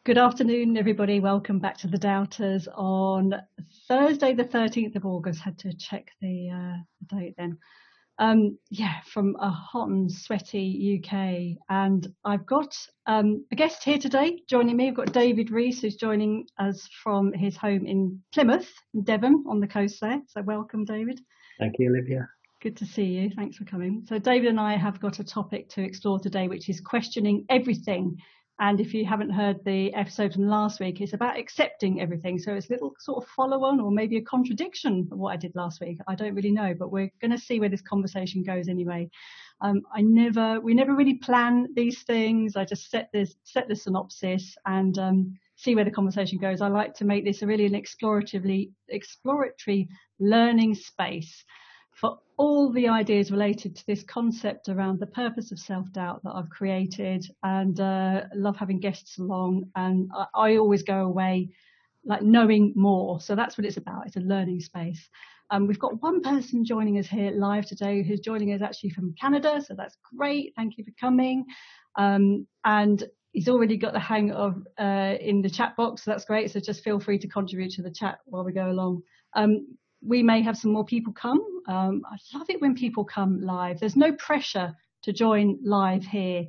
Good afternoon, everybody. Welcome back to the Doubters on Thursday, the 13th of August. Had to check the date then. From a hot and sweaty UK. And I've got a guest here today joining me. I've got David Rees, who's joining us from his home in Plymouth, in Devon, on the coast there. So welcome, David. Thank you, Olivia. Good to see you. Thanks for coming. So David and I have got a topic to explore today, which is questioning everything. And if you haven't heard the episode from last week, it's about accepting everything. So it's a little sort of follow on or maybe a contradiction of what I did last week. I don't really know, but we're going to see where this conversation goes anyway. We never really plan these things. I just set the synopsis and see where the conversation goes. I like to make this an exploratory learning space for all the ideas related to this concept around the purpose of self-doubt that I've created, and love having guests along. And I always go away like knowing more. So that's what it's about. It's a learning space. We've got one person joining us here live today who's joining us actually from Canada. So that's great. Thank you for coming. And he's already got the hang of in the chat box. So that's great. So just feel free to contribute to the chat while we go along. We may have some more people come. I love it when people come live. There's no pressure to join live here.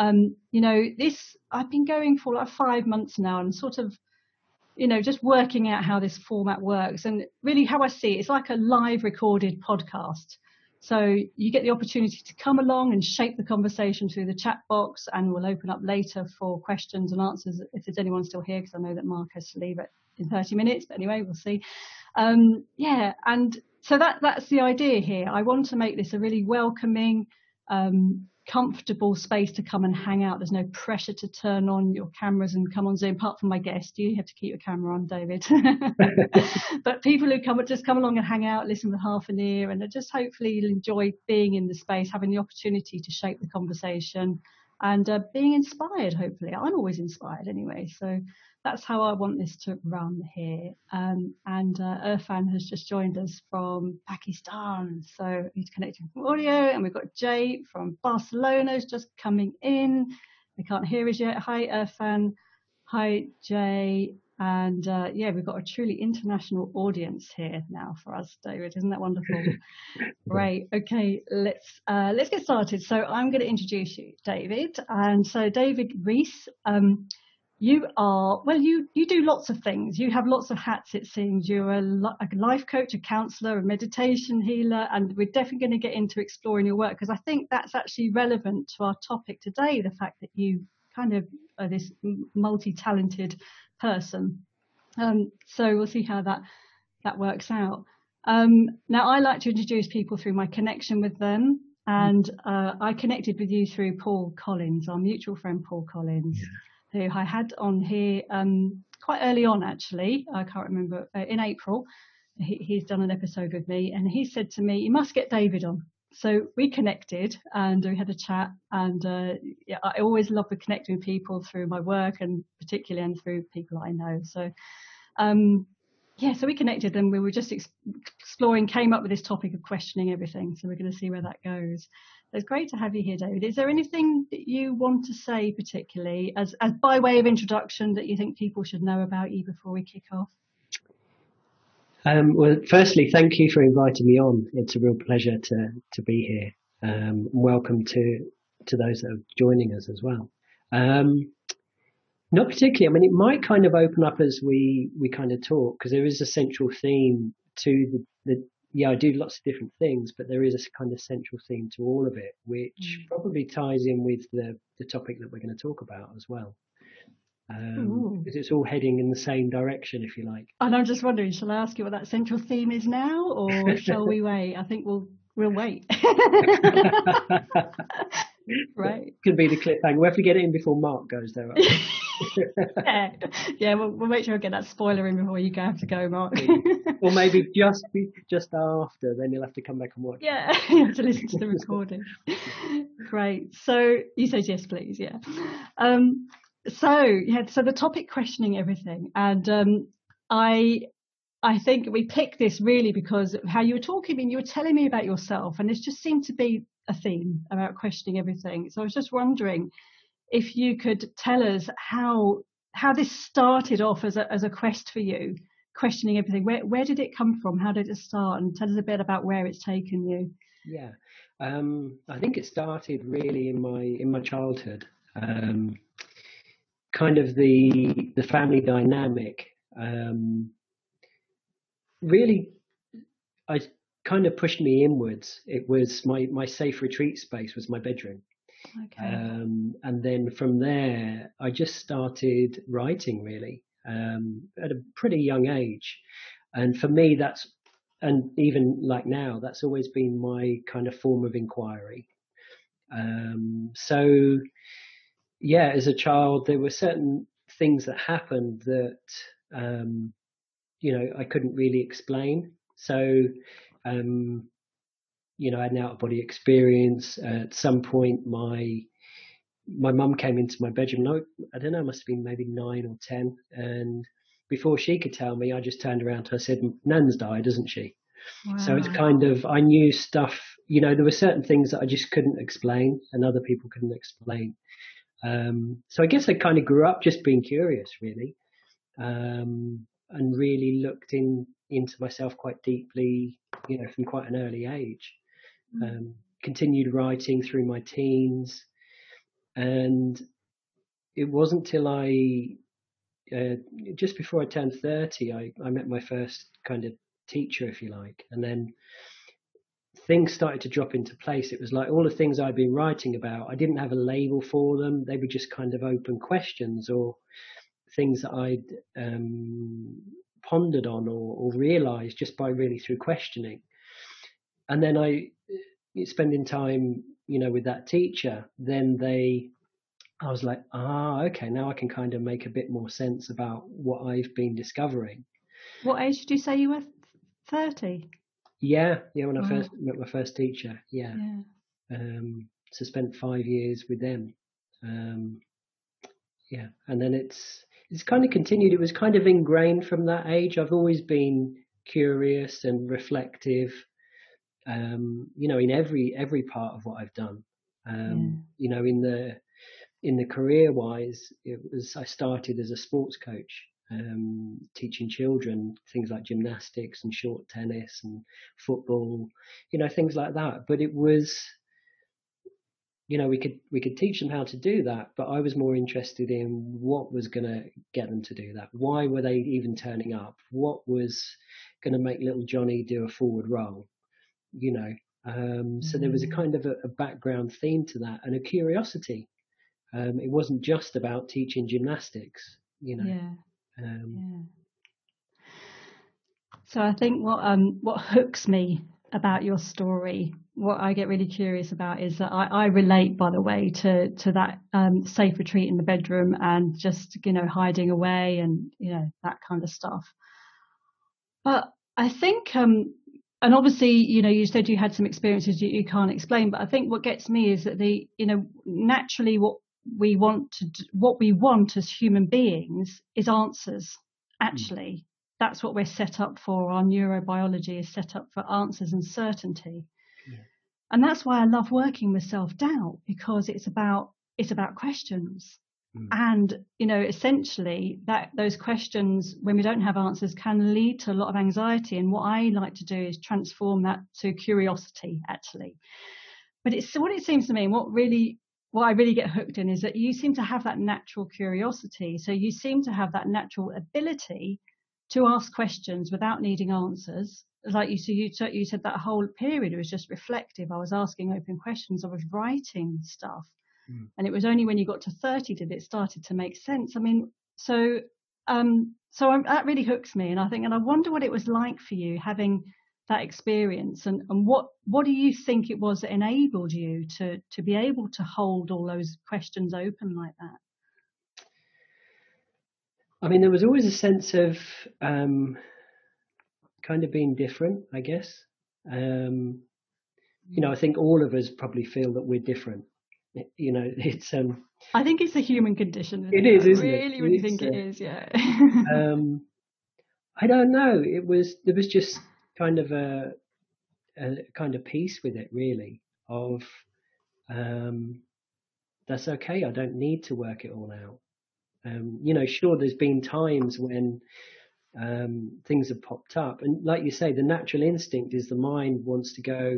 I've been going for like 5 months now and sort of, just working out how this format works. And really how I see it, it's like a live recorded podcast. So you get the opportunity to come along and shape the conversation through the chat box, and we'll open up later for questions and answers if there's anyone still here, because I know that Mark has to leave it in 30 minutes, but anyway, we'll see. And so that's the idea here. I want to make this a really welcoming, comfortable space to come and hang out. There's no pressure to turn on your cameras and come on Zoom, apart from my guest. You have to keep your camera on, David. But people who come along and hang out, listen with half an ear, and just hopefully you'll enjoy being in the space, having the opportunity to shape the conversation, and being inspired, hopefully. I'm always inspired anyway, so that's how I want this to run here. Irfan has just joined us from Pakistan, so he's connecting from audio, and we've got Jay from Barcelona who's just coming in. They can't hear us yet. Hi, Irfan. Hi, Jay. And we've got a truly international audience here now for us, David. Isn't that wonderful? Great. Okay, let's get started. So I'm going to introduce you, David. And so David Rees, you do lots of things. You have lots of hats, it seems. You're a life coach, a counsellor, a meditation healer, and we're definitely going to get into exploring your work, because I think that's actually relevant to our topic today, the fact that you kind of are this multi-talented person. So we'll see how that works out. Now, I like to introduce people through my connection with them, and I connected with you through Paul Collins, our mutual friend Paul Collins. Yeah. Who I had on here quite early on, actually. I can't remember, in April. He's done an episode with me, and he said to me, you must get David on. So we connected and we had a chat, and I always love to connect with people through my work, and particularly and through people I know. So so we connected, and we were just exploring, came up with this topic of questioning everything. So we're going to see where that goes. It's great to have you here, David. Is there anything that you want to say particularly as by way of introduction that you think people should know about you before we kick off? Well, firstly, thank you for inviting me on. It's a real pleasure to be here. Welcome to those that are joining us as well. Not particularly. I mean, it might kind of open up as we kind of talk, because there is a central theme to I do lots of different things, but there is a kind of central theme to all of it, which probably ties in with the topic that we're going to talk about as well. Because it's all heading in the same direction, if you like. And I'm just wondering, shall I ask you what that central theme is now, or shall we wait? I think we'll wait. Right. Could be the cliffhanger. We'll have to get it in before Mark goes there. Yeah, we'll make sure we get that spoiler in before you have to go, Mark. Or maybe just after, then you'll have to come back and watch. Yeah, you have to listen to the recording. Great. So you said yes, please. Yeah. So the topic, questioning everything, and I think we picked this really because of how you were talking. I mean, you were telling me about yourself, and this just seemed to be a theme about questioning everything. So I was just wondering if you could tell us how how this started off as a quest for you, questioning everything. Where did it come from? How did it start? And tell us a bit about where it's taken you. Yeah, I think it started really in my childhood. Kind of the family dynamic. Really, I kind of pushed me inwards. It was my safe retreat space was my bedroom. Okay. And then from there, I just started writing really at a pretty young age. And for me, and even like now, that's always been my kind of form of inquiry. So yeah, as a child, there were certain things that happened that, I couldn't really explain. So, I had an out of body experience. At some point, my mum came into my bedroom. No, I don't know, it must have been maybe 9 or 10. And before she could tell me, I just turned around to her and said, Nan's died, isn't she? Wow. So it's kind of, I knew stuff, there were certain things that I just couldn't explain and other people couldn't explain. So I guess I kind of grew up just being curious really, and really looked into myself quite deeply, from quite an early age. Continued writing through my teens. And it wasn't till just before I turned 30, I met my first kind of teacher, if you like. And then things started to drop into place. It was like all the things I'd been writing about, I didn't have a label for them. They were just kind of open questions or things that I'd pondered on or realized just by really through questioning. And then spending time, with that teacher, then I was like, okay, now I can kind of make a bit more sense about what I've been discovering. What age did you say you were? 30? Yeah, when I first met my first teacher, yeah. So spent 5 years with them. Yeah, and then it's kind of continued. It was kind of ingrained from that age. I've always been curious and reflective, in every part of what I've done. In the career wise, I started as a sports coach, teaching children things like gymnastics and short tennis and football, things like that. But it was, we could teach them how to do that, but I was more interested in what was going to get them to do that. Why were they even turning up? What was going to make little Johnny do a forward roll? So there was a kind of a background theme to that and a curiosity. It wasn't just about teaching gymnastics, So I think what hooks me about your story, what I get really curious about is that I relate, by the way, to that safe retreat in the bedroom and just, hiding away and, that kind of stuff. But I think, and obviously, you said you had some experiences you can't explain, but I think what gets me is that naturally what we want as human beings is answers. Actually, that's what we're set up for. Our neurobiology is set up for answers and certainty. Yeah. And that's why I love working with self-doubt, because it's about questions. And, essentially those questions, when we don't have answers, can lead to a lot of anxiety. And what I like to do is transform that to curiosity, actually. But it's what it seems to me, and what I really get hooked in is that you seem to have that natural curiosity. So you seem to have that natural ability to ask questions without needing answers. Like you said that whole period was just reflective. I was asking open questions. I was writing stuff. And it was only when you got to 30 that it started to make sense. I mean, so that really hooks me. And I wonder what it was like for you having that experience, and what do you think it was that enabled you to be able to hold all those questions open like that? I mean, there was always a sense of kind of being different, I guess. I think all of us probably feel that we're different. It's I think it's a human condition. It is, isn't it? I really think it is, yeah. I don't know. There was just kind of a kind of peace with it, really, of that's okay. I don't need to work it all out. Sure, there's been times when things have popped up, and like you say, the natural instinct is the mind wants to go,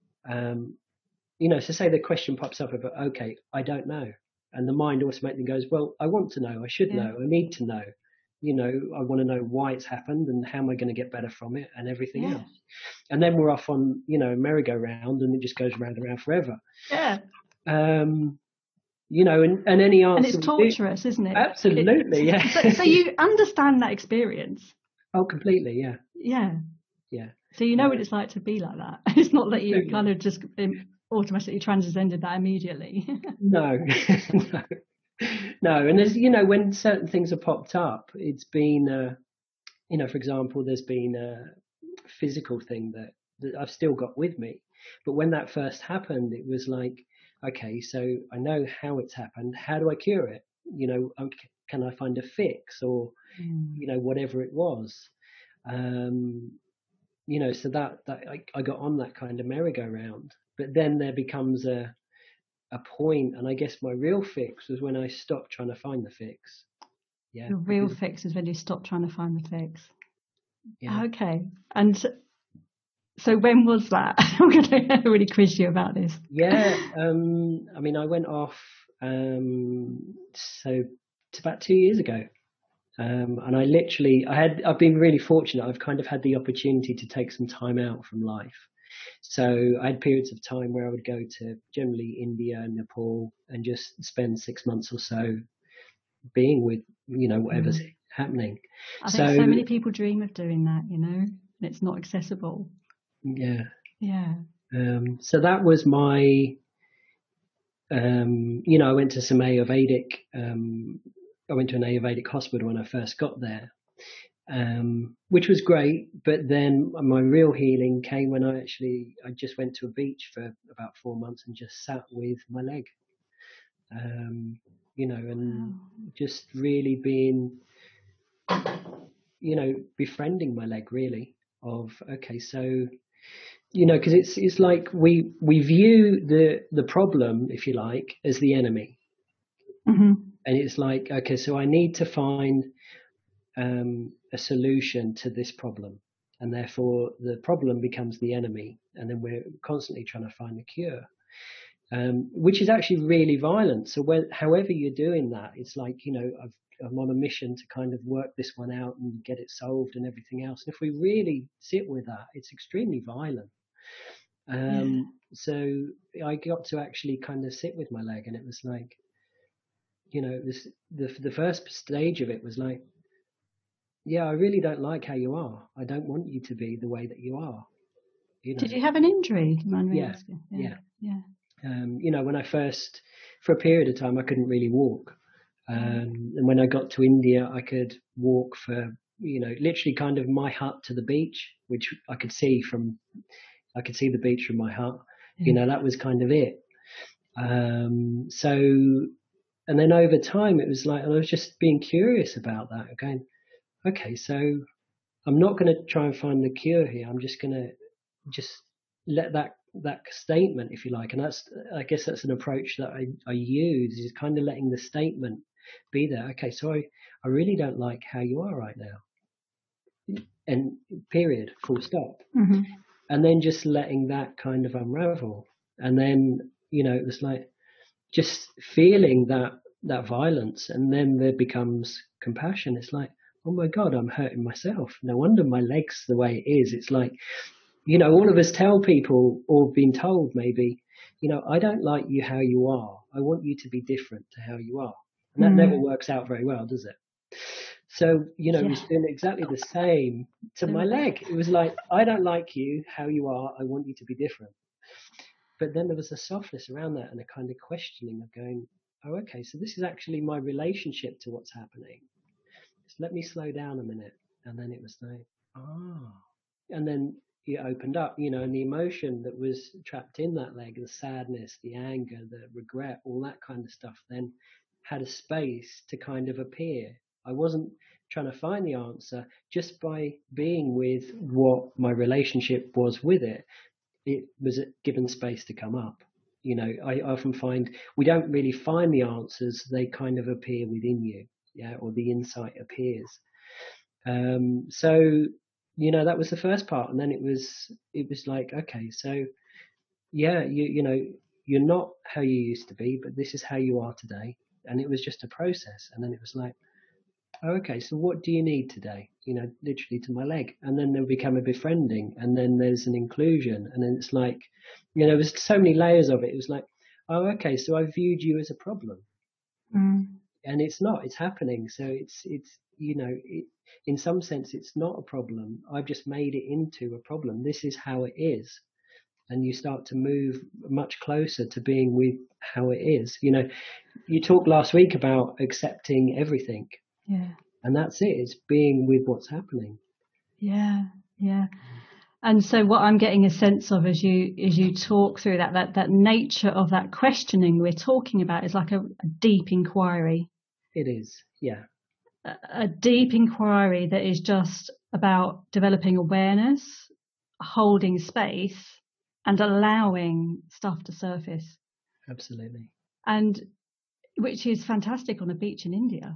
so say the question pops up about, okay, I don't know, and the mind automatically goes, well, I want to know, I should know, I need to know, I want to know why it's happened and how am I going to get better from it and everything else. And then we're off on, a merry-go-round, and it just goes round and round forever. Yeah. And any answer. And it's torturous, isn't it? Absolutely, yeah. So you understand that experience? Oh, completely, yeah. Yeah. Yeah. So you know what it's like to be like that. It's not that you kind of just automatically transcended that immediately. No. No. And as when certain things have popped up, it's been, for example, there's been a physical thing that I've still got with me. But when that first happened, it was like, okay, so I know how it's happened. How do I cure it? Can I find a fix or, whatever it was? So that I got on that kind of merry-go-round. But then there becomes a point, and I guess my real fix was when I stopped trying to find the fix. Yeah. The real fix is when you stop trying to find the fix. Yeah. Okay. And so when was that? I'm going to really quiz you about this. Yeah. I went off, so it's about 2 years ago. And I've been really fortunate. I've kind of had the opportunity to take some time out from life. So I had periods of time where I would go to generally India and Nepal and just spend 6 months or so being with, whatever's happening. I think so many people dream of doing that, and it's not accessible. Yeah. Yeah. So that was my, I went to some Ayurvedic, I went to an Ayurvedic hospital when I first got there, which was great. But then my real healing came when I just went to a beach for about 4 months and just sat with my leg, and just really being, befriending my leg really of, okay, so, because it's like we view the problem, if you like, as the enemy. Mm-hmm. And it's like, okay, so I need to find a solution to this problem. And therefore the problem becomes the enemy. And then we're constantly trying to find the cure, which is actually really violent. So however you're doing that, it's like, I'm on a mission to kind of work this one out and get it solved and everything else. And if we really sit with that, it's extremely violent. So I got to actually kind of sit with my leg, and it was like, it was the first stage of it was like, yeah, I really don't like how you are. I don't want you to be the way that you are. Did you have an injury? Yeah. When I first, for a period of time, I couldn't really walk. And when I got to India, I could walk for, literally kind of my hut to the beach, which I could see the beach from my hut. That was kind of it. And then over time, it was like, I was just being curious about that, going, okay, so I'm not going to try and find the cure here. I'm just going to just let that statement, if you like, and I guess that's an approach that I use, is kind of letting the statement be there. Okay, so I really don't like how you are right now, and period, full stop. Mm-hmm. And then just letting that kind of unravel. And then, it was like just feeling that violence, and then there becomes compassion. It's like, oh my God, I'm hurting myself. No wonder my leg's the way it is. It's like, all of us tell people, or been told maybe, I don't like you how you are. I want you to be different to how you are. And that never works out very well, does it? So, it was doing exactly the same to my leg. It was like, I don't like you how you are. I want you to be different. But then there was a softness around that and a kind of questioning of going, oh, okay, so this is actually my relationship to what's happening. Just let me slow down a minute. And then it was like, and then it opened up, and the emotion that was trapped in that leg, the sadness, the anger, the regret, all that kind of stuff then had a space to kind of appear. I wasn't trying to find the answer. Just by being with what my relationship was with it, it was given space to come up. I often find we don't really find the answers. They kind of appear within you. yeah, or the insight appears. So, that was the first part. And then it was like, okay, so yeah, you're not how you used to be, but this is how you are today. And it was just a process. And then it was like, oh, okay, so what do you need today? Literally to my leg. And then there'll become a befriending, and then there's an inclusion. And then it's like, there was so many layers of it. It was like, oh, okay, so I viewed you as a problem. And it's not, it's happening. So it's in some sense, it's not a problem. I've just made it into a problem. This is how it is. And you start to move much closer to being with how it is. You talked last week about accepting everything. Yeah. And that's it. It's being with what's happening. Yeah. Yeah. And so what I'm getting a sense of as you talk through that nature of that questioning we're talking about is like a deep inquiry. It is. Yeah. A deep inquiry that is just about developing awareness, holding space, and allowing stuff to surface. Absolutely. And which is fantastic on a beach in India.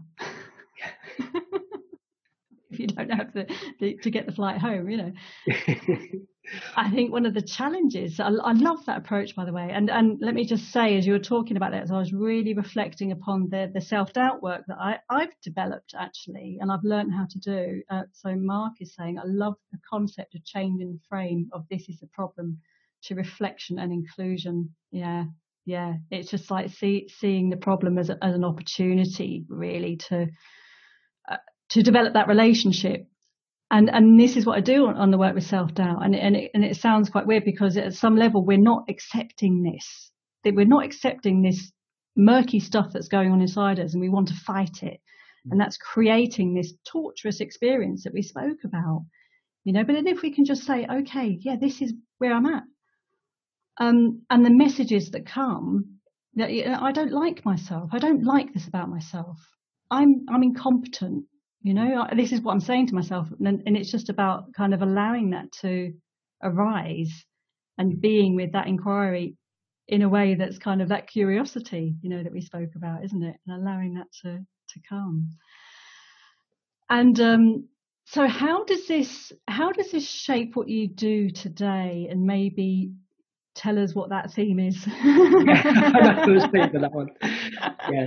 If you don't have to get the flight home, I think one of the challenges, I love that approach, by the way. And let me just say, as you were talking about that, as I was really reflecting upon the self-doubt work that I've developed, actually, and I've learned how to do. So Mark is saying, I love the concept of changing the frame of this is the problem to reflection and inclusion. Yeah. Yeah. It's just like seeing the problem as an opportunity, really, to develop that relationship. And this is what I do on the work with self-doubt. And it sounds quite weird because at some level we're not accepting this. We're not accepting this murky stuff that's going on inside us, and we want to fight it. And that's creating this torturous experience that we spoke about. But then if we can just say, okay, yeah, this is where I'm at. And the messages that come, that I don't like myself. I don't like this about myself. I'm incompetent. This is what I'm saying to myself. And it's just about kind of allowing that to arise and being with that inquiry in a way that's kind of that curiosity, that we spoke about, isn't it? And allowing that to come. And so how does this shape what you do today? And maybe tell us what that theme is. I was waiting for that one. Yeah.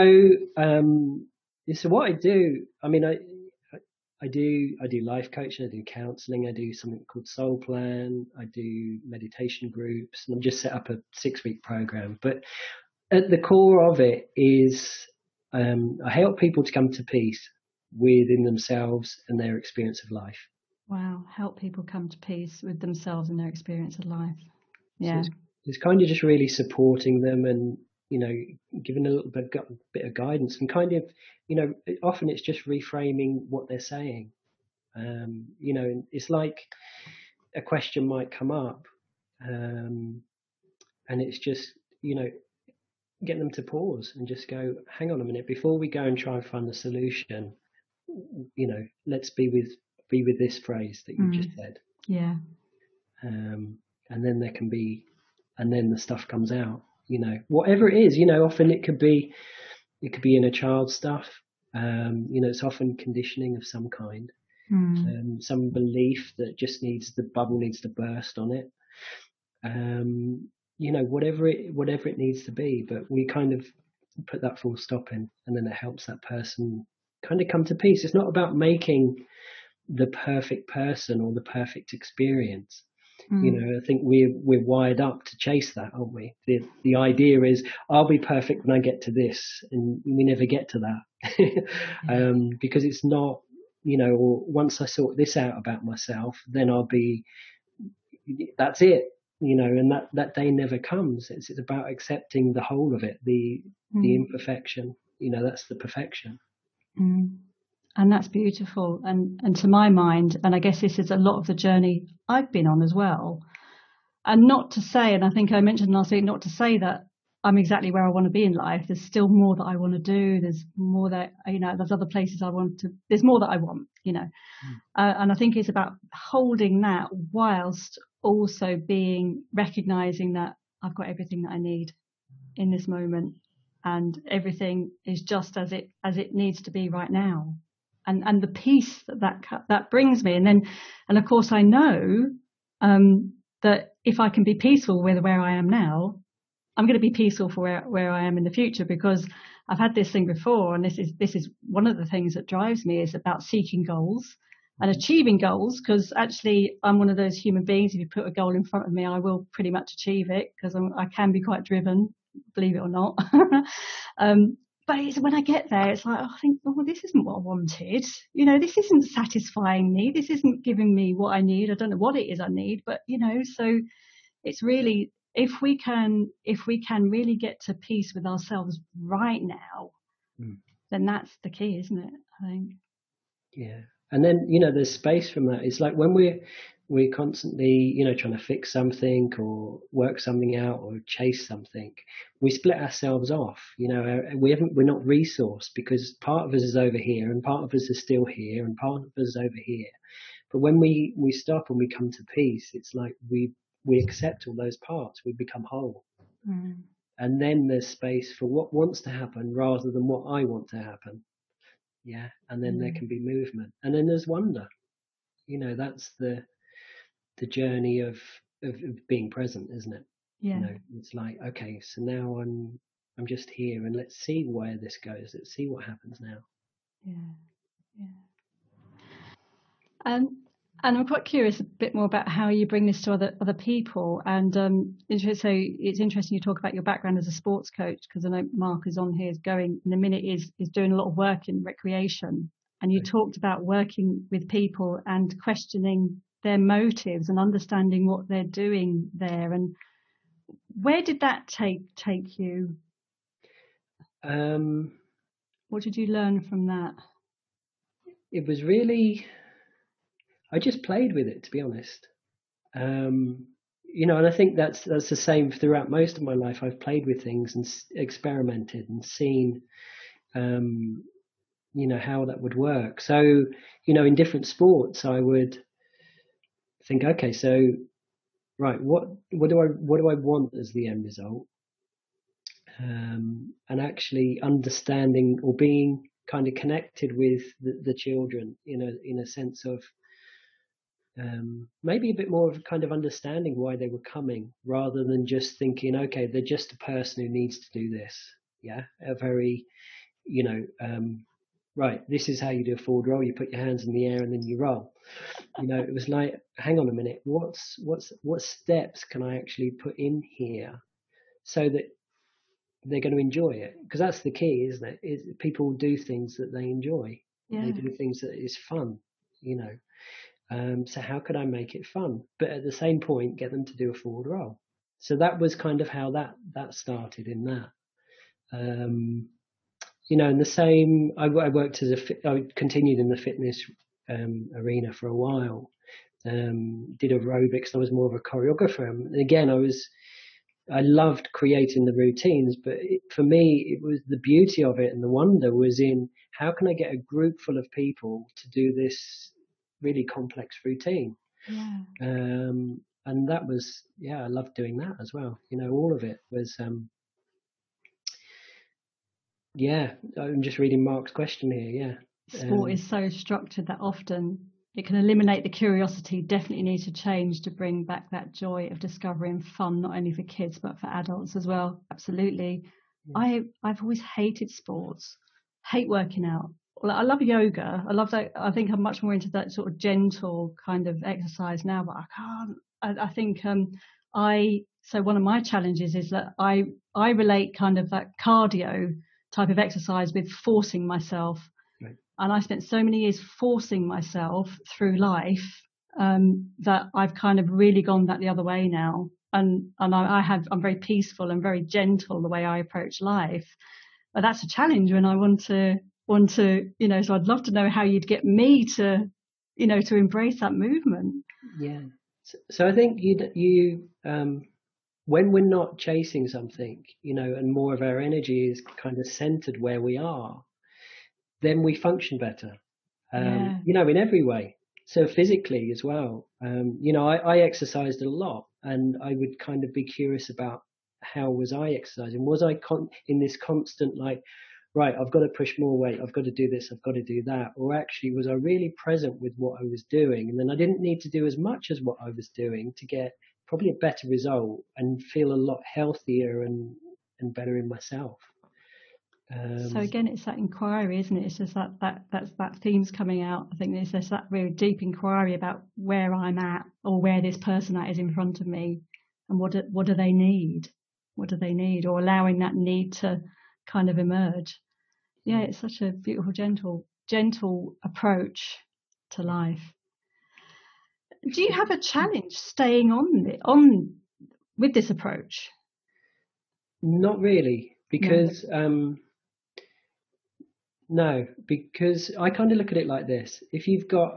So what I do, I mean, I do life coaching, I do counselling, I do something called Soul Plan, I do meditation groups, and I've just set up a 6-week program. But at the core of it is I help people to come to peace within themselves and their experience of life. Wow, help people come to peace with themselves and their experience of life. Yeah. So it's kind of just really supporting them and, giving a little bit of guidance and kind of, often it's just reframing what they're saying. It's like a question might come up, and it's just, getting them to pause and just go, hang on a minute, before we go and try and find the solution, let's be with this phrase that you just said. Yeah. And then and then the stuff comes out. Whatever it is, often it could be inner child stuff. It's often conditioning of some kind, some belief that just the bubble needs to burst on it. Whatever it needs to be, but we kind of put that full stop in, and then it helps that person kind of come to peace. It's not about making the perfect person or the perfect experience. I think we're wired up to chase that, aren't we? The idea is I'll be perfect when I get to this, and we never get to that. Because it's not, or once I sort this out about myself, then that's it, and that day never comes. It's about accepting the whole of it, the imperfection, that's the perfection. And that's beautiful. And to my mind, and I guess this is a lot of the journey I've been on as well. And not to say, and I think I mentioned last week, not to say that I'm exactly where I want to be in life. There's still more that I want to do. There's more that, there's other places there's more that I want, and I think it's about holding that whilst also recognizing that I've got everything that I need in this moment. and everything is just as it needs to be right now, and the peace that brings me. And of course I know that if I can be peaceful with where I am now, I'm going to be peaceful for where I am in the future, because I've had this thing before, and this is one of the things that drives me, is about seeking goals and achieving goals, because actually I'm one of those human beings, if you put a goal in front of me, I will pretty much achieve it, because I can be quite driven, believe it or not. But it's when I get there, it's like, I think, oh, this isn't what I wanted. This isn't satisfying me. This isn't giving me what I need. I don't know what it is I need, but so it's really, if we can really get to peace with ourselves right now, then that's the key, isn't it? I think. Yeah. And then, there's space from that. It's like when we're constantly, trying to fix something or work something out or chase something, we split ourselves off. We're not resourced, because part of us is over here and part of us is still here and part of us is over here. But when we stop and we come to peace, it's like we accept all those parts, we become whole. And then there's space for what wants to happen rather than what I want to happen. Yeah. And then there can be movement, and then there's wonder. That's the journey of being present, isn't it? Yeah. It's like, okay, so now I'm just here, and let's see where this goes. Let's see what happens now. Yeah. And I'm quite curious a bit more about how you bring this to other people. And so it's interesting you talk about your background as a sports coach, because I know Mark is on here, is going in a minute, is doing a lot of work in recreation. And you talked about working with people and questioning their motives and understanding what they're doing there. And where did that take you? What did you learn from that? It was really, I just played with it, to be honest. And I think that's the same throughout most of my life. I've played with things and experimented and seen, how that would work. So, in different sports, I would think, okay, so, right, what do I want as the end result? And actually understanding or being kind of connected with the children in a sense of maybe a bit more of a kind of understanding why they were coming, rather than just thinking, okay, they're just a person who needs to do this. Yeah, a very, right, this is how you do a forward roll. You put your hands in the air and then you roll. It was like, hang on a minute, what steps can I actually put in here so that they're going to enjoy it? Because that's the key, isn't it? Is people do things that they enjoy. Yeah. They do things that is fun, so how could I make it fun, but at the same point get them to do a forward roll? So that was kind of how that started in that. And the same, I worked I continued in the fitness arena for a while. Did aerobics. I was more of a choreographer. And again, I loved creating the routines, but for me, it was the beauty of it, and the wonder was in how can I get a group full of people to do this really complex routine. Yeah. And that was, I loved doing that as well. All of it was, I'm just reading Mark's question here. Sport is so structured that often it can eliminate the curiosity. Definitely need to change to bring back that joy of discovery and fun, not only for kids but for adults as well. Absolutely. Yeah. I've always hated sports, hate working out. I love yoga. I love that. I think I'm much more into that sort of gentle kind of exercise now, but I can't. I think so one of my challenges is that I relate kind of that cardio type of exercise with forcing myself. Right. And I spent so many years forcing myself through life that I've kind of really gone back the other way now. And I'm very peaceful and very gentle the way I approach life. But that's a challenge when I want to, so I'd love to know how you'd get me to embrace that movement. Yeah. So I think you when we're not chasing something, and more of our energy is kind of centered where we are, then we function better, in every way. So physically as well, I exercised a lot, and I would kind of be curious about how was I exercising? Was I in this constant like, right, I've got to push more weight, I've got to do this, I've got to do that? Or actually, was I really present with what I was doing? And then I didn't need to do as much as what I was doing to get probably a better result and feel a lot healthier and better in myself. So again, it's that inquiry, isn't it? It's just that theme's coming out. I think there's that really deep inquiry about where I'm at, or where this person that is in front of me, and what do they need? What do they need? Or allowing that need to kind of emerge. Yeah, it's such a beautiful, gentle approach to life. Do you have a challenge staying on with this approach? Not really, because no, because I kind of look at it like this. If you've got,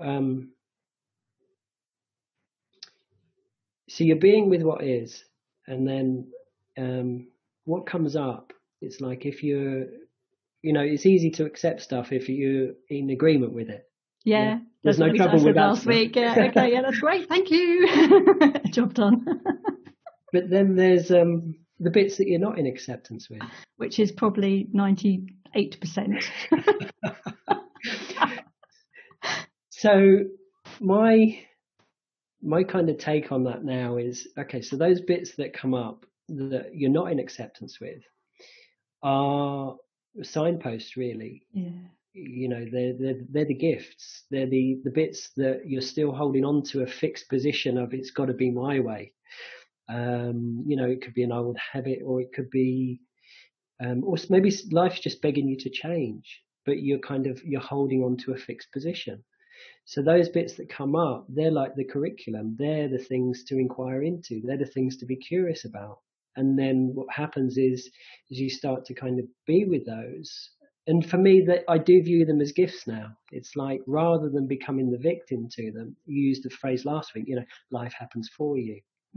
so you're being with what is, and then what comes up, it's like if you're, it's easy to accept stuff if you're in agreement with it. Yeah. There's no trouble with that last week. Yeah, okay, yeah, that's great. Thank you. Job done. But then there's the bits that you're not in acceptance with, which is probably 98%. So my kind of take on that now is, okay, so those bits that come up that you're not in acceptance with are signposts, really. Yeah. They're the gifts. They're the bits that you're still holding on to a fixed position of, it's got to be my way. It could be an old habit, or it could be, or maybe life's just begging you to change, but you're holding on to a fixed position. So those bits that come up, they're like the curriculum. They're the things to inquire into. They're the things to be curious about. And then what happens is you start to kind of be with those. And for me, that I do view them as gifts now. It's like, rather than becoming the victim to them, you used the phrase last week, life happens for you.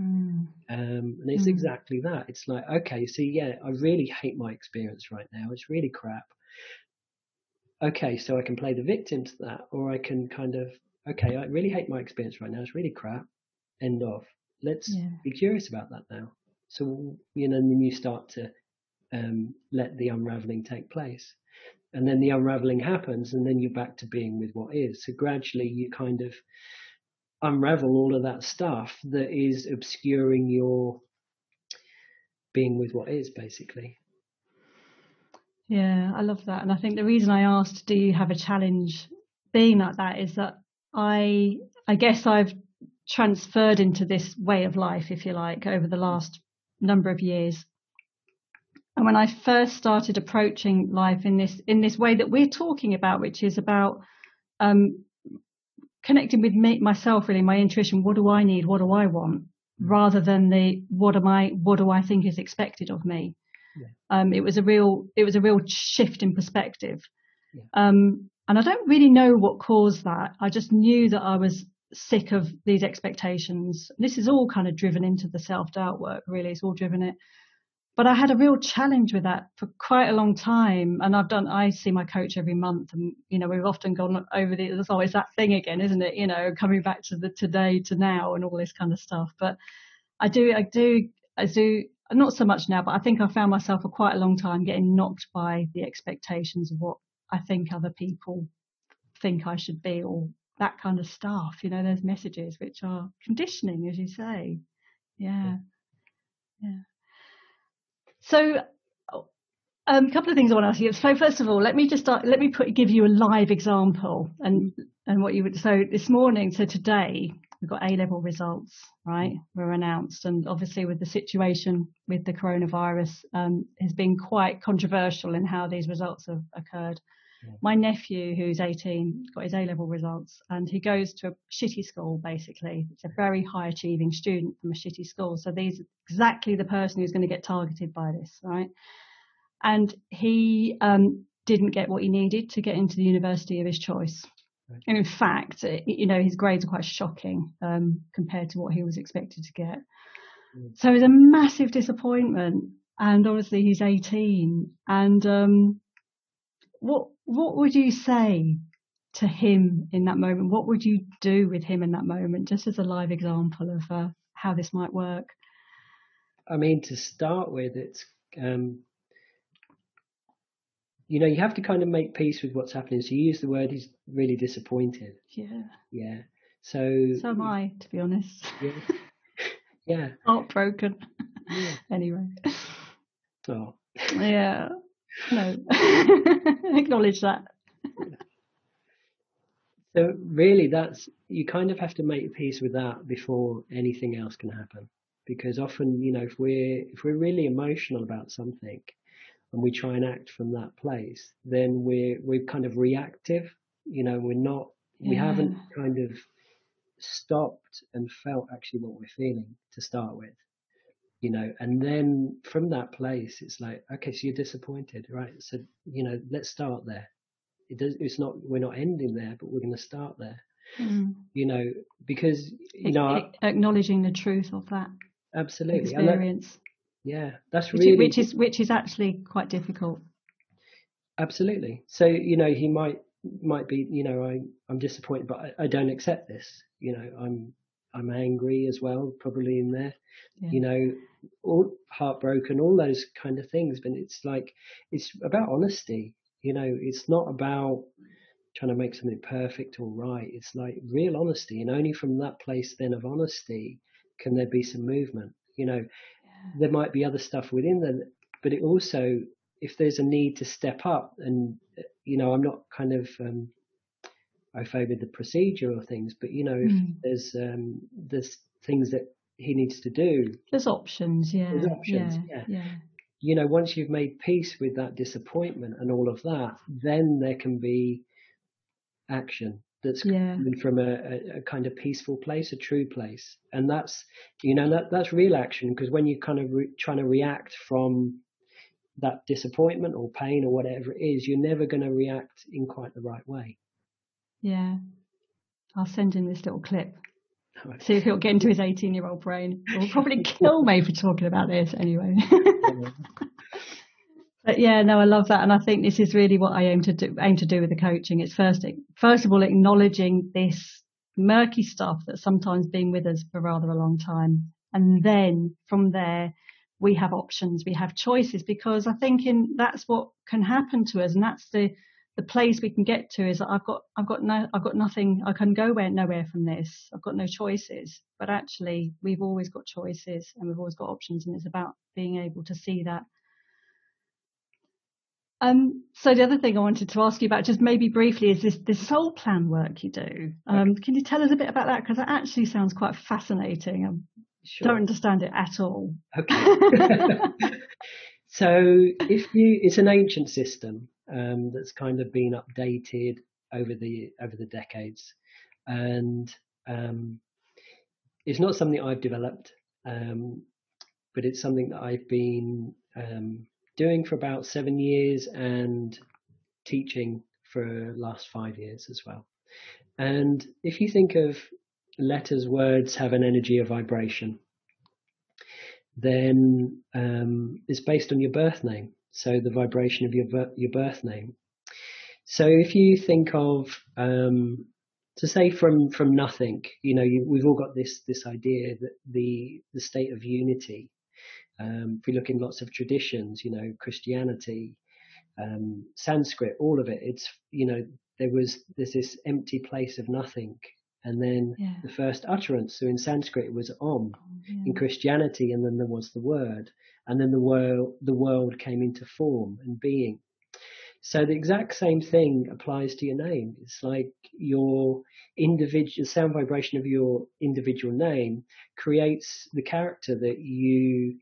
And it's exactly that. It's like, okay, so yeah, I really hate my experience right now. It's really crap. Okay, so I can play the victim to that, or I can okay, I really hate my experience right now. It's really crap. End of. Let's be curious about that now. So, and then you start to let the unraveling take place. And then the unraveling happens, and then you're back to being with what is. So gradually you kind of unravel all of that stuff that is obscuring your being with what is, basically. Yeah, I love that. And I think the reason I asked, do you have a challenge being like that, is that I guess I've transferred into this way of life, if you like, over the last number of years. And when I first started approaching life in this way that we're talking about, which is about connecting with myself, really, my intuition, what do I need, what do I want, rather than what do I think is expected of me. Yeah. It was a real shift in perspective. Yeah. And I don't really know what caused that. I just knew that I was sick of these expectations. This is all kind of driven into the self-doubt work, really. It's all driven it. But I had a real challenge with that for quite a long time. And I see my coach every month, and, we've often gone over there's always that thing again, isn't it? Coming back to the today to now and all this kind of stuff. But I do, not so much now, but I think I found myself for quite a long time getting knocked by the expectations of what I think other people think I should be, or that kind of stuff. There's messages which are conditioning, as you say. Yeah. So a couple of things I want to ask you. So first of all, let me give you a live example and what you would. So this morning, so today, we've got A-level results, right? Were announced, and obviously with the situation with the coronavirus, has been quite controversial in how these results have occurred. Yeah. My nephew, who's 18, got his A-level results, and he goes to a shitty school, basically. It's a very high achieving student from a shitty school. So he's exactly the person who's going to get targeted by this, right? And he didn't get what he needed to get into the university of his choice. Right. And in fact, his grades are quite shocking compared to what he was expected to get. Mm. So it was a massive disappointment. And obviously he's 18. And what would you say to him in that moment? What would you do with him in that moment? Just as a live example of how this might work. I mean, to start with, it's, you have to kind of make peace with what's happening. So you use the word, he's really disappointed. Yeah. Yeah. So am I, to be honest. Yeah. Yeah. Heartbroken. Yeah. Anyway. Oh. Yeah. No. Acknowledge that. So really, you kind of have to make peace with that before anything else can happen. Because often, if we're really emotional about something and we try and act from that place, then we're kind of reactive. We haven't kind of stopped and felt actually what we're feeling to start with. And then from that place, it's like, okay, so you're disappointed, right? So, let's start there. We're not ending there, but we're going to start there. Because acknowledging the truth of that absolutely experience. That's really which is actually quite difficult. Absolutely. So he might be, I'm disappointed, but I don't accept this. I'm angry as well, probably in there. All heartbroken, all those kind of things. But it's about honesty. It's not about trying to make something perfect or right. It's like real honesty, and only from that place then of honesty can there be some movement. There might be other stuff within them, but it also, if there's a need to step up, and I'm not kind of I favour the procedure or things, but if there's things that he needs to do, there's options. There's options. Yeah. Once you've made peace with that disappointment and all of that, then there can be action that's coming from a kind of peaceful place, a true place. And that's that's real action, because when you kind of trying to react from that disappointment or pain or whatever it is, you're never going to react in quite the right way. I'll send him this little clip. See if he'll get into his 18-year-old brain. He'll probably kill me for talking about this anyway. But I love that, and I think this is really what I aim to do with the coaching. It's first of all acknowledging this murky stuff that's sometimes been with us for rather a long time, and then from there we have options, we have choices, because I think that's what can happen to us, and that's the place we can get to, is that I've got nothing, I can go nowhere from this, I've got no choices. But actually we've always got choices and we've always got options, and it's about being able to see that. So the other thing I wanted to ask you about, just maybe briefly, is this soul plan work you do. Can you tell us a bit about that? Because it actually sounds quite fascinating. I don't understand it at all. Okay. So it's an ancient system that's kind of been updated over the decades, and it's not something I've developed, but it's something that I've been doing for about 7 years and teaching for the last 5 years as well. And if you think of letters, words have an energy of vibration, then it's based on your birth name. So the vibration of your birth name. So if you think of, to say from nothing, we've all got this idea that the state of unity. If we look in lots of traditions, Christianity, Sanskrit, all of it, it's, there's this empty place of nothing. And then the first utterance, so in Sanskrit it was Om, in Christianity, and then there was the word, and then the world came into form and being. So the exact same thing applies to your name. It's like your individual sound vibration of your individual name creates the character that you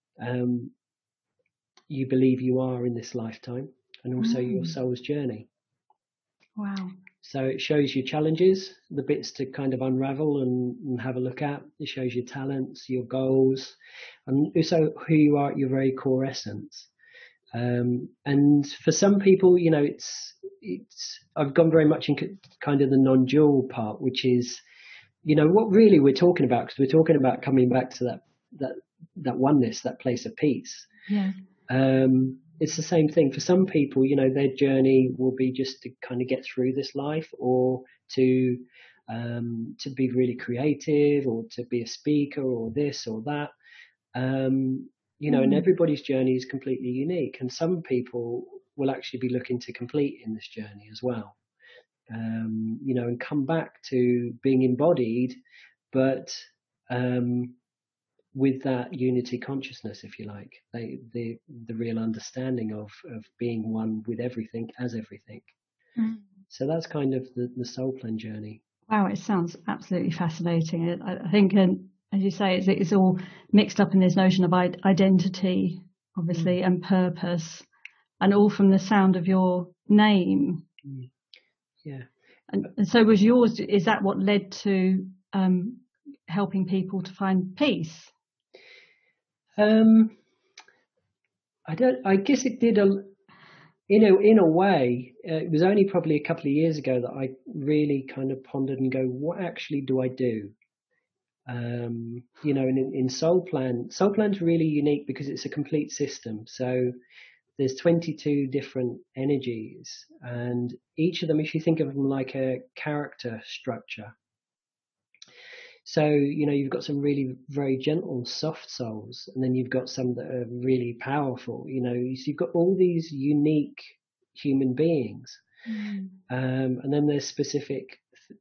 believe you are in this lifetime, and also your soul's journey. Wow. So it shows you challenges, the bits to kind of unravel and have a look at. It shows your talents, your goals, and also who you are at your very core essence. And for some people, it's I've gone very much in kind of the non-dual part, which is, what really we're talking about, because we're talking about coming back to that oneness, that place of peace. Yeah. It's the same thing for some people. Their journey will be just to kind of get through this life, or to be really creative, or to be a speaker, or this or that. And everybody's journey is completely unique. And some people will actually be looking to complete in this journey as well, and come back to being embodied, but with that unity consciousness, if you like, the real understanding of being one with everything as everything. So that's kind of the soul plan journey. Wow, it sounds absolutely fascinating. I think, as you say, it's all mixed up in this notion of identity, obviously, and purpose, and all from the sound of your name. Yeah. And so was yours, is that what led to helping people to find peace? I guess it did in a way. It was only probably a couple of years ago that I really kind of pondered and go, what actually do I do? In Soul Plan's really unique because it's a complete system. So there's 22 different energies, and each of them, if you think of them like a character structure. So, you've got some really very gentle, soft souls, and then you've got some that are really powerful, so you've got all these unique human beings. And then there's specific,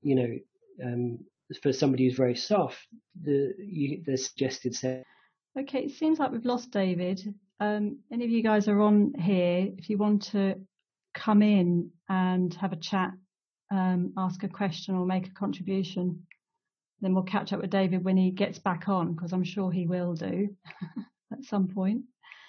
for somebody who's very soft, the suggested set. Okay, it seems like we've lost David. Any of you guys are on here. If you want to come in and have a chat, ask a question or make a contribution, then we'll catch up with David when he gets back on, because I'm sure he will do at some point.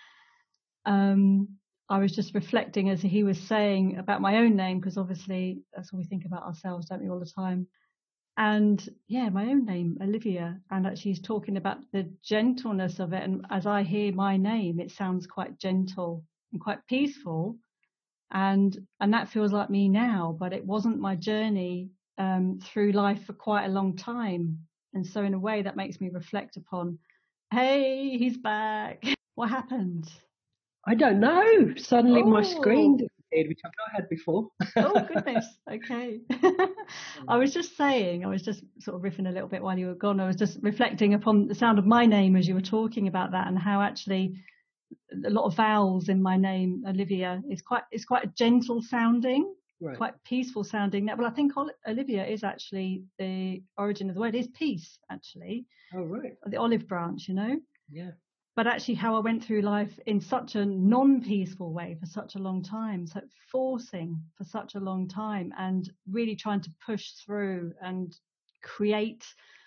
I was just reflecting as he was saying about my own name, because obviously that's what we think about ourselves, don't we, all the time. And yeah, my own name, Olivia, and actually he's talking about the gentleness of it. And as I hear my name, it sounds quite gentle and quite peaceful. And that feels like me now, but it wasn't my journey through life for quite a long time. And so in a way that makes me reflect upon, hey, he's back. What happened? I don't know. Suddenly my screen disappeared, which I've not had before. Oh, goodness. Okay. I was just sort of riffing a little bit while you were gone. I was just reflecting upon the sound of my name as you were talking about that, and how actually a lot of vowels in my name, Olivia, is quite a gentle sounding, right, quite peaceful sounding. Well, I think Olivia is actually the origin of the word is peace, actually. Oh, right. The olive branch, Yeah. But actually how I went through life in such a non-peaceful way for such a long time, so forcing for such a long time, and really trying to push through and create,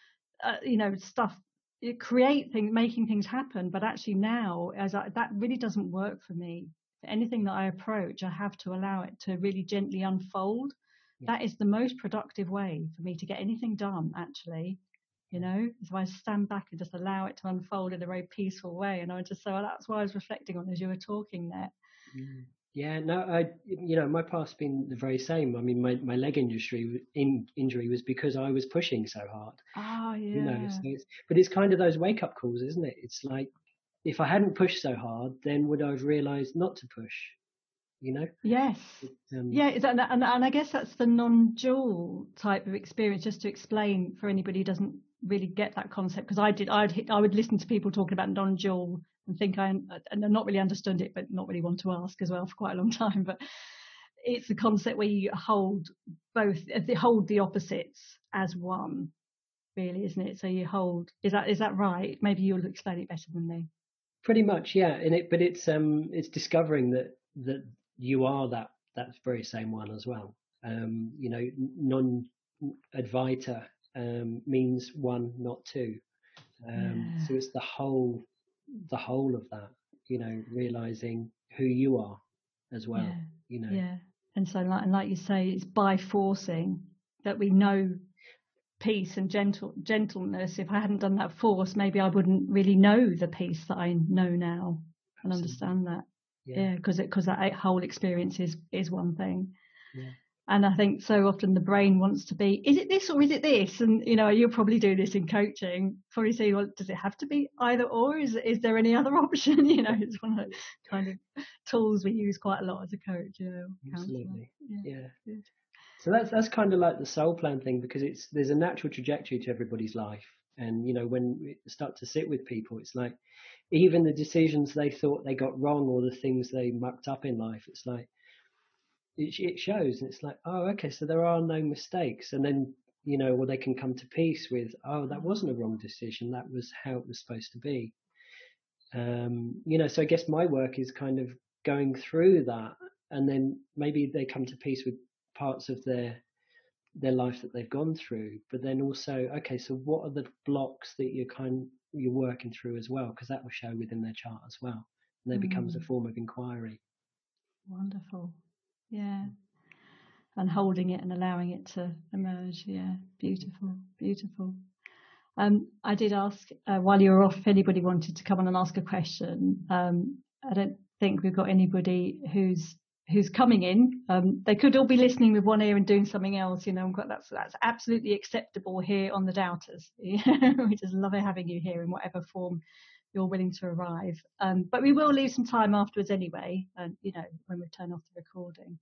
stuff, create things, making things happen. But actually now, that really doesn't work for me. Anything that I approach, I have to allow it to really gently unfold. Yeah. That is the most productive way for me to get anything done, actually. So I stand back and just allow it to unfold in a very peaceful way. And I just, so that's what I was reflecting on as you were talking there. Yeah, no, my past's been the very same. I mean, my leg injury was because I was pushing so hard. Oh, yeah. But it's kind of those wake up calls, isn't it? It's like, if I hadn't pushed so hard, then would I have realized not to push? Yes. And I guess that's the non-dual type of experience, just to explain for anybody who doesn't really get that concept, because I would listen to people talking about non-dual and think and not really understood it, but not really want to ask as well for quite a long time. But it's a concept where you hold the opposites as one, really, isn't it? So you hold, is that right? Maybe you'll explain it better than me. Pretty much, yeah. But it's discovering that you are that very same one as well. Non-Advaita means one, not two. So it's the whole of that, realizing who you are as well. Yeah. And so, like you say, it's by forcing that we know peace and gentleness. If I hadn't done that force, maybe I wouldn't really know the peace that I know now. Absolutely. And understand that. Yeah, because that whole experience is one thing. Yeah. And I think so often the brain wants to be, is it this or is it this? And you'll probably do this in coaching. Probably say, well, does it have to be either or? Is there any other option? It's one of the kind of tools we use quite a lot as a coach. Absolutely. Yeah. So that's kind of like the soul plan thing, because there's a natural trajectory to everybody's life. And, when we start to sit with people, it's like, even the decisions they thought they got wrong or the things they mucked up in life, it's like, it shows. And it's like, oh, okay, so there are no mistakes. And then, or they can come to peace with, oh, that wasn't a wrong decision. That was how it was supposed to be. So I guess my work is kind of going through that, and then maybe they come to peace with parts of their life that they've gone through, but then also, okay, so what are the blocks that you're working through as well, because that will show within their chart as well, and there becomes a form of inquiry. Wonderful. Yeah. And holding it and allowing it to emerge. Yeah, beautiful. I did ask while you were off if anybody wanted to come on and ask a question. I don't think we've got anybody who's coming in. They could all be listening with one ear and doing something else, that's absolutely acceptable here on the Doubters. We just love having you here in whatever form you're willing to arrive. But we will leave some time afterwards anyway, when we turn off the recording.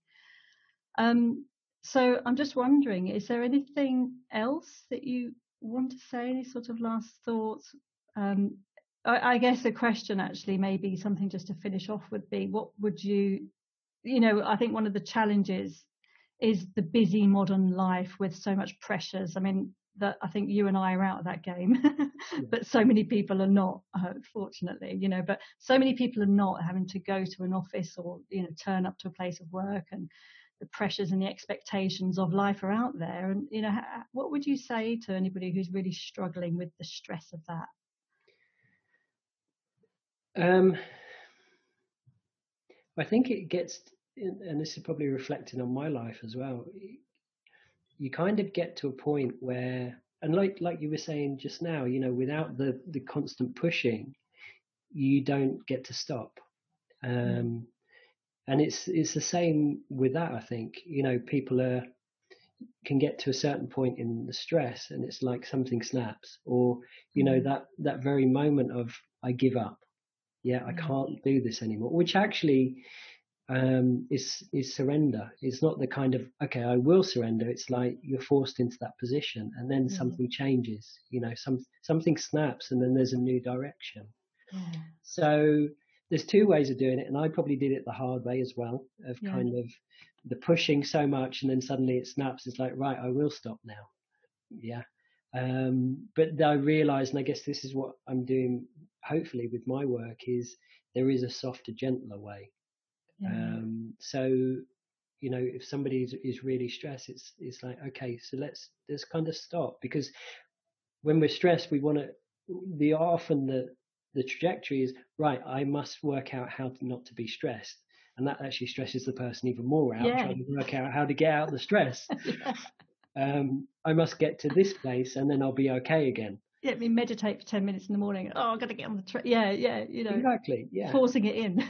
So I'm just wondering, is there anything else that you want to say? Any sort of last thoughts? I guess a question actually, maybe something just to finish off would be, what would you, I think one of the challenges is the busy modern life with so much pressures. I mean, that I think you and I are out of that game, but so many people are not, fortunately, but so many people are not having to go to an office or, turn up to a place of work, and the pressures and the expectations of life are out there. And, what would you say to anybody who's really struggling with the stress of that? I think it gets, and this is probably reflecting on my life as well, you kind of get to a point where, and like you were saying just now, without the constant pushing, you don't get to stop. And it's the same with that. I think, people can get to a certain point in the stress, and it's like something snaps, or, that very moment of, I give up. I can't do this anymore, which actually is surrender. It's not the kind of, okay, I will surrender. It's like you're forced into that position, and then something changes, something snaps, and then there's a new direction. So there's two ways of doing it, and I probably did it the hard way as well, of kind of the pushing so much, and then suddenly it snaps. It's like, right, I will stop now. But I realized, and I guess this is what I'm doing hopefully with my work, is there is a softer, gentler way. So if somebody is really stressed, it's like, okay, so let's kind of stop, because when we're stressed, we want to, often the trajectory is, right, I must work out how not to be stressed, and that actually stresses the person even more out, trying to work out how to get out of the stress. I must get to this place, and then I'll be okay again. Let me meditate for 10 minutes in the morning. Oh, I've got to get on the train. Exactly. Forcing it in.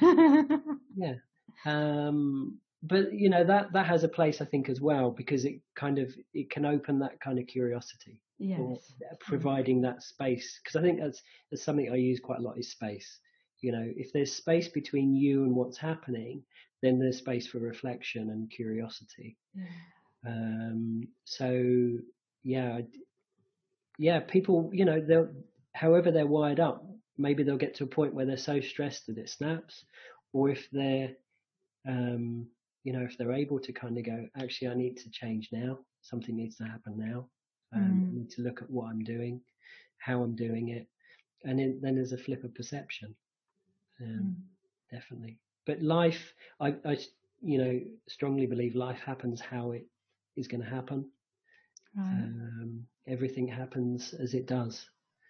But that has a place, I think, as well, because it can open that kind of curiosity. Or providing that space, because I think that's something I use quite a lot, is space. If there's space between you and what's happening, then there's space for reflection and curiosity. People, they'll, however they're wired up, maybe they'll get to a point where they're so stressed that it snaps, or if they're if they're able to kind of go, actually, I need to change now, something needs to happen now. I need to look at what I'm doing, how I'm doing it, and then there's a flip of perception. Definitely. But life, I strongly believe life happens how it is going to happen. Everything happens as it does.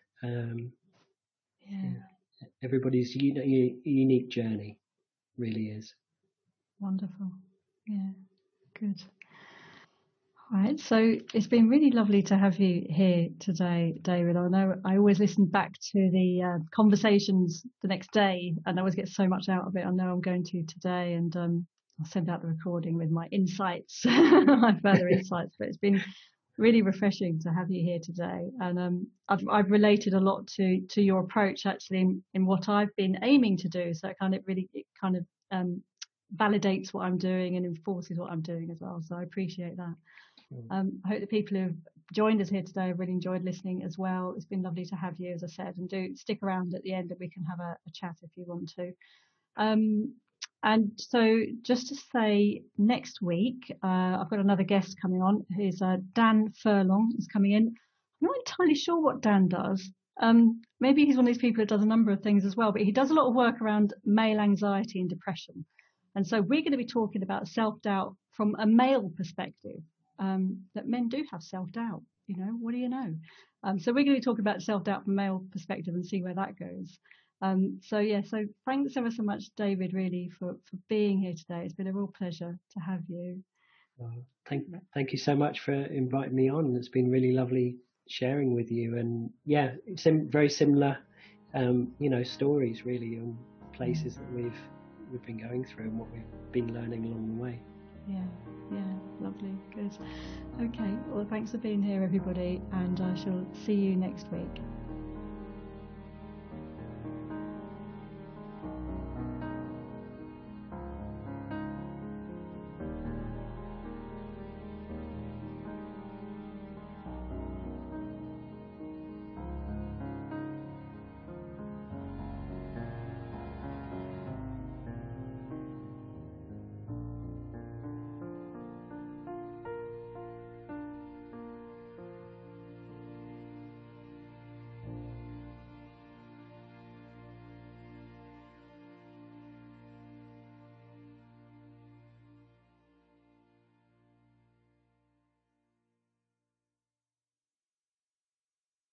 Everybody's unique journey really is. Wonderful. Yeah, good. All right, so it's been really lovely to have you here today, David. I know I always listen back to the conversations the next day, and I always get so much out of it. I know I'm going to today, and I'll send out the recording with my insights, my further insights. But it's been really refreshing to have you here today, and I've related a lot to your approach actually in what I've been aiming to do. So it kind of validates what I'm doing and enforces what I'm doing as well. So I appreciate that. I hope the people who've joined us here today. I've really enjoyed listening as well. It's been lovely to have you, as I said, and do stick around at the end and we can have a chat if you want to. And so just to say, next week, I've got another guest coming on. He's Dan Furlong is coming in. I'm not entirely sure what Dan does. Maybe he's one of these people that does a number of things as well, but he does a lot of work around male anxiety and depression. And so we're going to be talking about self-doubt from a male perspective, that men do have self-doubt. What do you know? So we're going to be talking about self-doubt from a male perspective and see where that goes. So thanks ever so much, David, really, for being here today. It's been a real pleasure to have you. Thank you so much for inviting me on. It's been really lovely sharing with you, and very similar, stories really on places that we've been going through and what we've been learning along the way. Yeah, lovely, good. Okay, well, thanks for being here, everybody, and I shall see you next week.